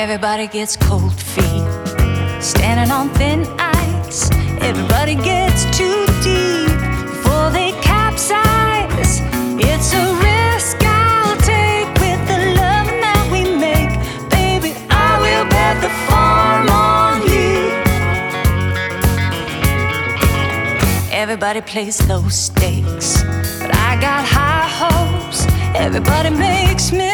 Everybody gets cold feet, standing on thin ice. Everybody gets too deep before they capsize. It's a risk I'll take with the love that we make. Baby, I will bet the farm on you. Everybody plays low stakes, but I got high hopes. Everybody makes me